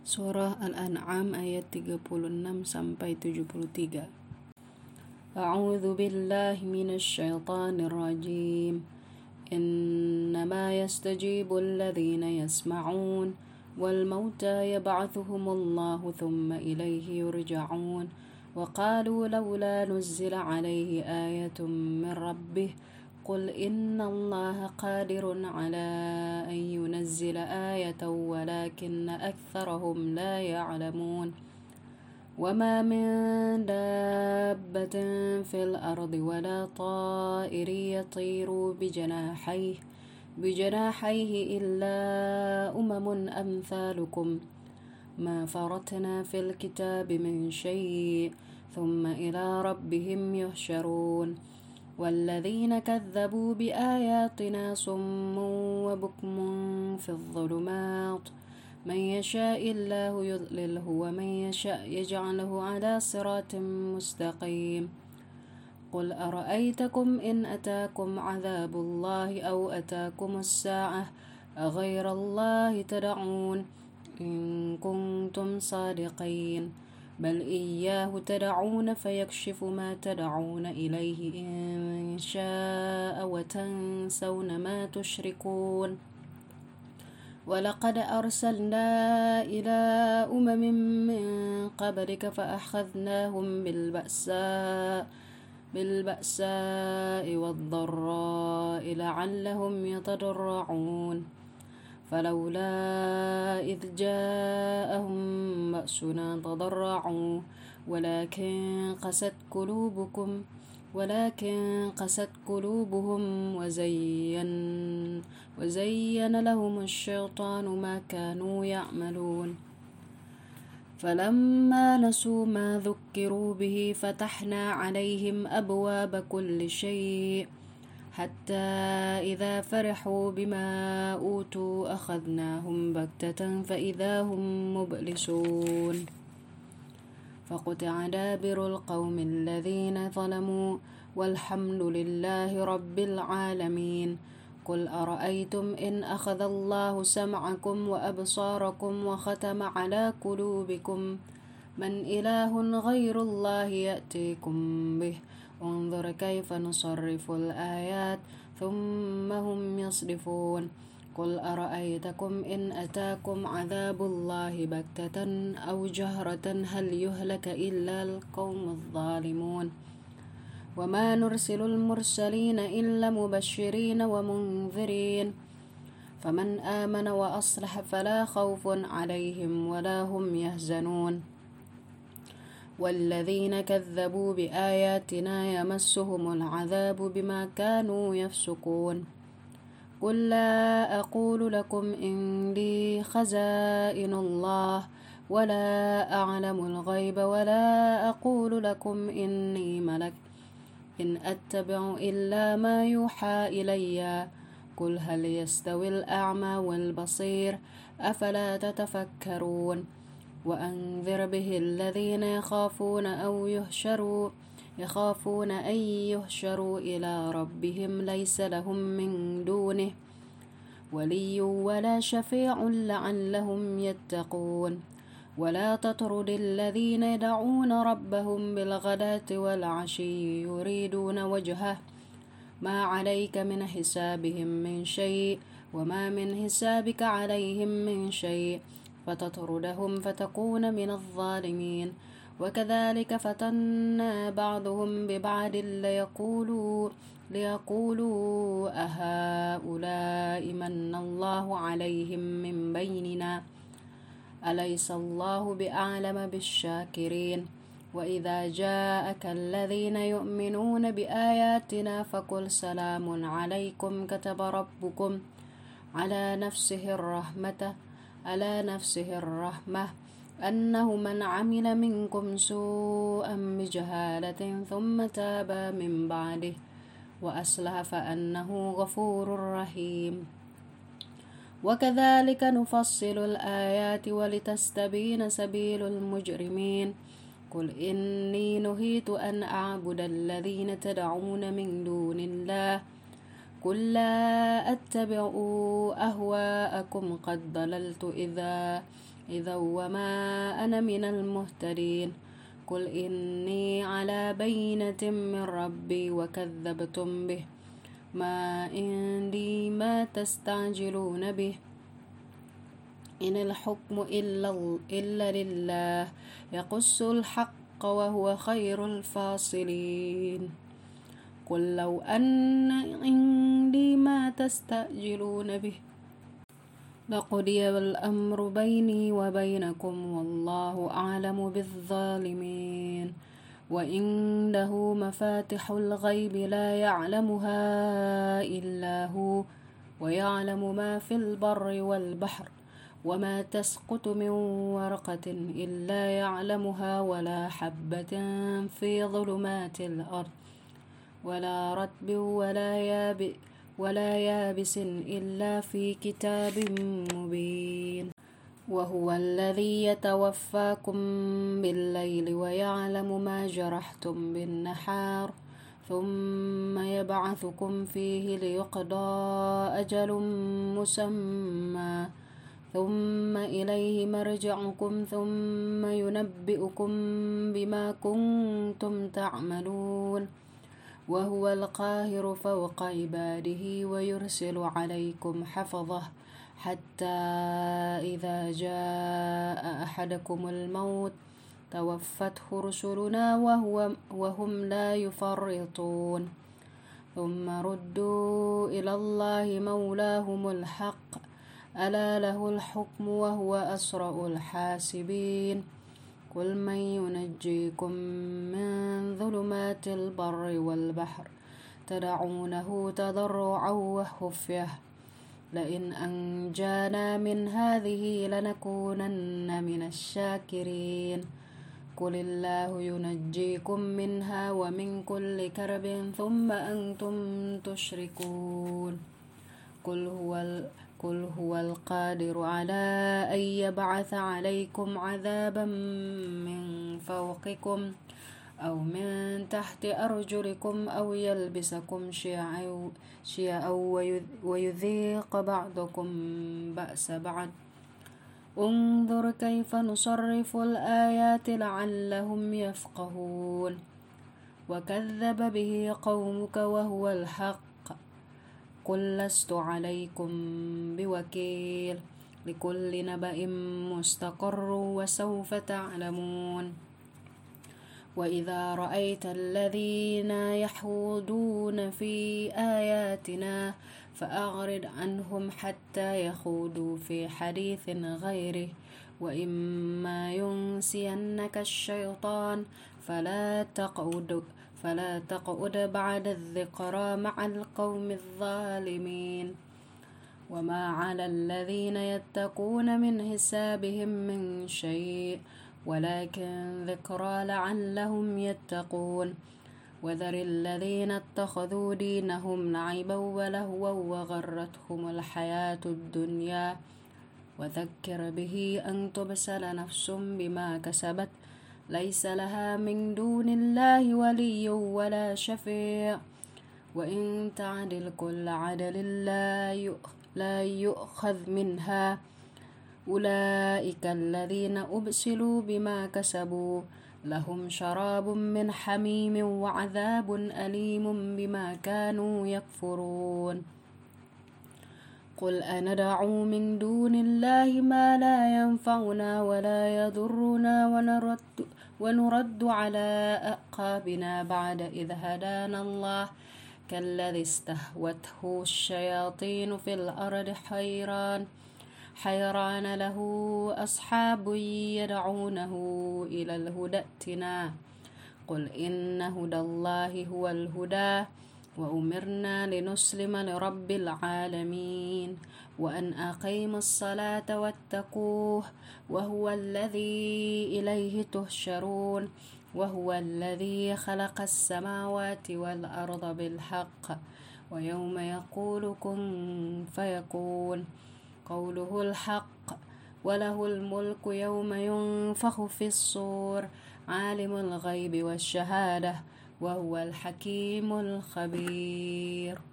Surah Al-An'am ayat 36 sampai 73. A'udzu billahi minasy syaithanir rajim. Innama yastajibu alladhina yasma'un wal mauta yab'athuhumullahu thumma ilayhi yurja'un. وقالوا لولا نزل عليه آية من ربه قل إن الله قادر على أن ينزل آية ولكن أكثرهم لا يعلمون وما من دابة في الأرض ولا طائر يطير بجناحيه إلا أمثالكم ما فرطنا في الكتاب من شيء ثم إلى ربهم يحشرون والذين كذبوا بآياتنا صم وبكم في الظلمات من يشاء الله يضلله ومن يشاء يجعله على صراط مستقيم قل أرأيتكم إن أتاكم عذاب الله أو أتاكم الساعة أغير الله تدعون إن كنتم صادقين بل إياه تدعون فيكشف ما تدعون إليه إن شاء وتنسون ما تشركون ولقد أرسلنا إلى من قبلك فأخذناهم بالبأساء والضراء لعلهم يتضرعون فلولا إذ جاءهم بأسنا تضرعوا ولكن قست قلوبهم وزين لهم الشيطان ما كانوا يعملون فلما نسوا ما ذكروا به فتحنا عليهم أبواب كل شيء حتى إذا فرحوا بما أوتوا أخذناهم بغتة فإذا هم مبلسون فقطع دابر القوم الذين ظلموا والحمد لله رب العالمين قل أرأيتم إن أخذ الله سمعكم وأبصاركم وختم على قلوبكم من إله غير الله يأتيكم به انظر كيف نصرف الآيات ثم هم يصرفون قل أرأيتكم إن أتاكم عذاب الله بغتة أو جهرة هل يهلك إلا القوم الظالمون وما نرسل المرسلين إلا مبشرين ومنذرين فمن آمن وأصلح فلا خوف عليهم ولا هم يحزنون والذين كذبوا بآياتنا يمسهم العذاب بما كانوا يفسقون قل لا أقول لكم إني خزائن الله ولا أعلم الغيب ولا أقول لكم إني ملك إن أتبع إلا ما يوحى إلي قل هل يستوي الأعمى والبصير أفلا تتفكرون وأنذر به الذين يخافون أن يحشروا إلى ربهم ليس لهم من دونه ولي ولا شفيع لعلهم يتقون ولا تطرد الذين يدعون ربهم بالغداة والعشي يريدون وجهه ما عليك من حسابهم من شيء وما من حسابك عليهم من شيء فتطردهم فتكون من الظالمين وكذلك فتنا بعضهم ببعض ليقولوا أهؤلاء من الله عليهم من بيننا أليس الله بأعلم بالشاكرين وإذا جاءك الذين يؤمنون بآياتنا فقل سلام عليكم كتب ربكم على نفسه الرحمة أنه من عمل منكم سوءا بجهالة ثم تاب من بعده وأصلح فأنه غفور رحيم وكذلك نفصل الآيات ولتستبين سبيل المجرمين قل إني نهيت أن أعبد الذين تدعون من دون الله قل لا أتبع أهواءكم قد ضللت إذا وما أنا من المهتدين قل إني على بينة من ربي وكذبتم به ما عندي ما تستعجلون به إن الحكم إلا لله يقص الحق وهو خير الفاصلين قل لو أن عندي ما تستعجلون به لقضي الأمر بيني وبينكم والله أعلم بالظالمين وعنده مفاتح الغيب لا يعلمها إلا هو ويعلم ما في البر والبحر وما تسقط من ورقة إلا يعلمها ولا حبة في ظلمات الأرض ولا رطب ولا يابس إلا في كتاب مبين وهو الذي يتوفاكم بالليل ويعلم ما جرحتم بالنهار ثم يبعثكم فيه ليقضى أجل مسمى ثم إليه مرجعكم ثم ينبئكم بما كنتم تعملون وهو القاهر فوق عباده ويرسل عليكم حفظه حتى إذا جاء أحدكم الموت توفته رسلنا وهم لا يفرطون ثم ردوا إلى الله مولاهم الحق ألا له الحكم وهو أسرع الحاسبين قل من ينجيكم من ظلمات البر والبحر تدعونه تضرعا وخفية لئن أنجانا من هذه لنكونن من الشاكرين قل الله ينجيكم منها ومن كل كرب ثم أنتم تشركون قل هو القادر على أن يبعث عليكم عذابا من فوقكم أو من تحت أرجلكم أو يلبسكم شيعا ويذيق بعضكم بأس بعض انظر كيف نصرف الآيات لعلهم يفقهون وكذب به قومك وهو الحق قل لست عليكم بوكيل لكل نبأ مستقر وسوف تعلمون وإذا رأيت الذين يخوضون في آياتنا فأعرض عنهم حتى يخوضوا في حديث غيره وإما ينسينك الشيطان فلا تقعد بعد الذكرى مع القوم الظالمين وما على الذين يتقون من حسابهم من شيء ولكن ذكرى لعلهم يتقون وذر الذين اتخذوا دينهم لعبا ولهوا وغرتهم الحياة الدنيا وذكر به أن تبسل نفس بما كسبت ليس لها من دون الله ولي ولا شفيع وإن تعدل كل عدل لا يؤخذ منها أولئك الذين أبسلوا بما كسبوا لهم شراب من حميم وعذاب أليم بما كانوا يكفرون قل أندعو من دون الله ما لا ينفعنا ولا يضرنا ونرد على أعقابنا بعد إذ هدانا الله كالذي استهوته الشياطين في الأرض حيران له أصحاب يدعونه إلى الهدى ائتنا قل إن هدى الله هو الهدى وأمرنا لنسلم لرب العالمين وأن أقيموا الصلاة واتقوه وهو الذي إليه تحشرون وهو الذي خلق السماوات والأرض بالحق ويوم يقول كن فيكون قوله الحق وله الملك يوم ينفخ في الصور عالم الغيب والشهادة وهو الحكيم الخبير.